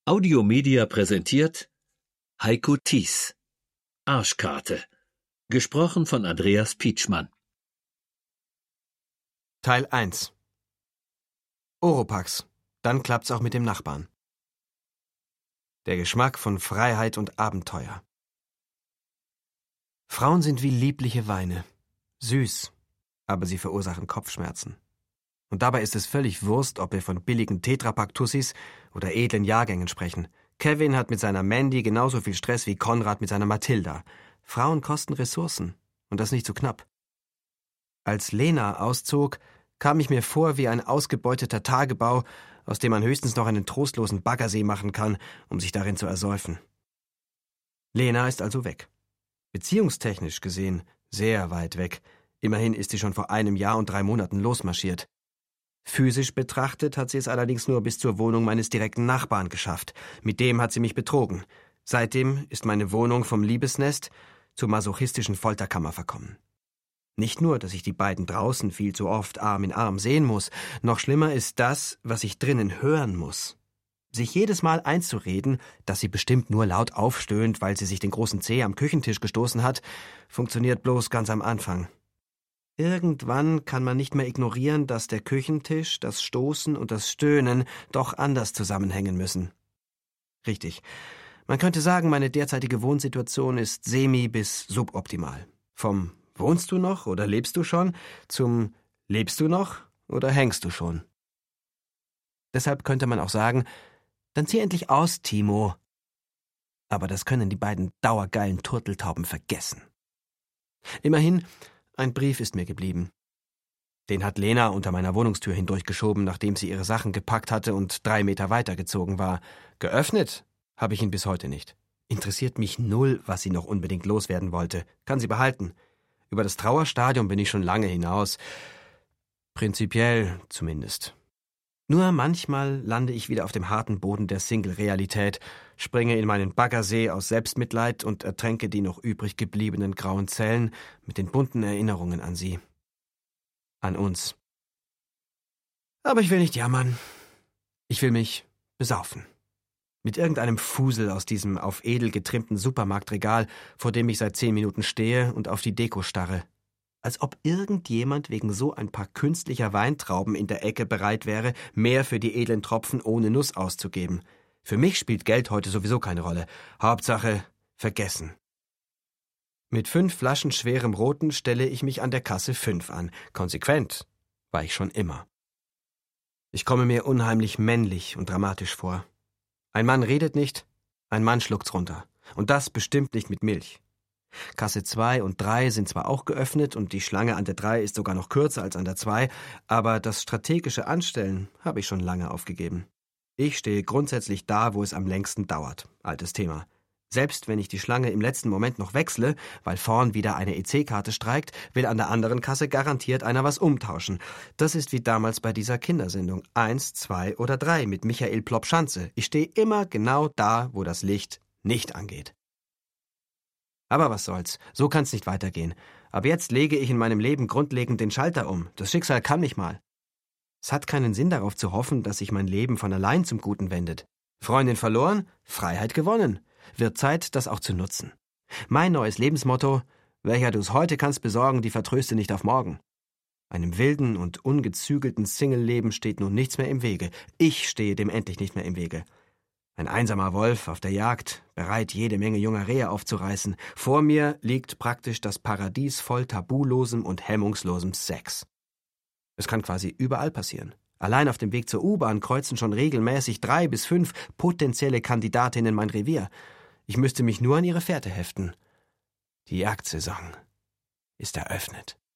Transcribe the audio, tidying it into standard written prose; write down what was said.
Audiomedia präsentiert Heiko Thies Arschkarte. Gesprochen von Andreas Pietschmann. Teil 1. Oropax. Dann klappt's auch mit dem Nachbarn. Der Geschmack von Freiheit und Abenteuer. Frauen sind wie liebliche Weine. Süß, aber sie verursachen Kopfschmerzen. Und dabei ist es völlig Wurst, ob wir von billigen Tetrapack-Tussis oder edlen Jahrgängen sprechen. Kevin hat mit seiner Mandy genauso viel Stress wie Konrad mit seiner Mathilda. Frauen kosten Ressourcen, und das nicht so knapp. Als Lena auszog, kam ich mir vor wie ein ausgebeuteter Tagebau, aus dem man höchstens noch einen trostlosen Baggersee machen kann, um sich darin zu ersäufen. Lena ist also weg. Beziehungstechnisch gesehen sehr weit weg. Immerhin ist sie schon vor 1 Jahr und 3 Monaten losmarschiert. Physisch betrachtet hat sie es allerdings nur bis zur Wohnung meines direkten Nachbarn geschafft. Mit dem hat sie mich betrogen. Seitdem ist meine Wohnung vom Liebesnest zur masochistischen Folterkammer verkommen. Nicht nur, dass ich die beiden draußen viel zu oft Arm in Arm sehen muss, noch schlimmer ist das, was ich drinnen hören muss. Sich jedes Mal einzureden, dass sie bestimmt nur laut aufstöhnt, weil sie sich den großen Zeh am Küchentisch gestoßen hat, funktioniert bloß ganz am Anfang. Irgendwann kann man nicht mehr ignorieren, dass der Küchentisch, das Stoßen und das Stöhnen doch anders zusammenhängen müssen. Richtig. Man könnte sagen, meine derzeitige Wohnsituation ist semi- bis suboptimal. Vom »Wohnst du noch oder lebst du schon« zum »Lebst du noch oder hängst du schon?« Deshalb könnte man auch sagen, dann zieh endlich aus, Timo. Aber das können die beiden dauergeilen Turteltauben vergessen. Immerhin, ein Brief ist mir geblieben. Den hat Lena unter meiner Wohnungstür hindurchgeschoben, nachdem sie ihre Sachen gepackt hatte und 3 Meter weitergezogen war. Geöffnet habe ich ihn bis heute nicht. Interessiert mich null, was sie noch unbedingt loswerden wollte. Kann sie behalten. Über das Trauerstadium bin ich schon lange hinaus. Prinzipiell zumindest. Nur manchmal lande ich wieder auf dem harten Boden der Single-Realität, springe in meinen Baggersee aus Selbstmitleid und ertränke die noch übrig gebliebenen grauen Zellen mit den bunten Erinnerungen an sie. An uns. Aber ich will nicht jammern. Ich will mich besaufen. Mit irgendeinem Fusel aus diesem auf edel getrimmten Supermarktregal, vor dem ich seit 10 Minuten stehe und auf die Deko starre. Als ob irgendjemand wegen so ein paar künstlicher Weintrauben in der Ecke bereit wäre, mehr für die edlen Tropfen ohne Nuss auszugeben. Für mich spielt Geld heute sowieso keine Rolle. Hauptsache, vergessen. Mit 5 Flaschen schwerem Roten stelle ich mich an der Kasse 5 an. Konsequent war ich schon immer. Ich komme mir unheimlich männlich und dramatisch vor. Ein Mann redet nicht, ein Mann schluckt's runter. Und das bestimmt nicht mit Milch. Kasse 2 und 3 sind zwar auch geöffnet und die Schlange an der 3 ist sogar noch kürzer als an der 2, aber das strategische Anstellen habe ich schon lange aufgegeben. Ich stehe grundsätzlich da, wo es am längsten dauert. Altes Thema. Selbst wenn ich die Schlange im letzten Moment noch wechsle, weil vorn wieder eine EC-Karte streikt, will an der anderen Kasse garantiert einer was umtauschen. Das ist wie damals bei dieser Kindersendung 1, 2 oder 3 mit Michael Plopschanze. Ich stehe immer genau da, wo das Licht nicht angeht. Aber was soll's, so kann's nicht weitergehen. Ab jetzt lege ich in meinem Leben grundlegend den Schalter um. Das Schicksal kann mich mal. Es hat keinen Sinn darauf zu hoffen, dass sich mein Leben von allein zum Guten wendet. Freundin verloren, Freiheit gewonnen. Wird Zeit, das auch zu nutzen. Mein neues Lebensmotto: Welcher du's heute kannst besorgen, die vertröste nicht auf morgen. Einem wilden und ungezügelten Single-Leben steht nun nichts mehr im Wege. Ich stehe dem endlich nicht mehr im Wege. Ein einsamer Wolf auf der Jagd, bereit, jede Menge junger Rehe aufzureißen. Vor mir liegt praktisch das Paradies voll tabulosem und hemmungslosem Sex. Es kann quasi überall passieren. Allein auf dem Weg zur U-Bahn kreuzen schon regelmäßig 3 bis 5 potenzielle Kandidatinnen mein Revier. Ich müsste mich nur an ihre Fährte heften. Die Jagdsaison ist eröffnet.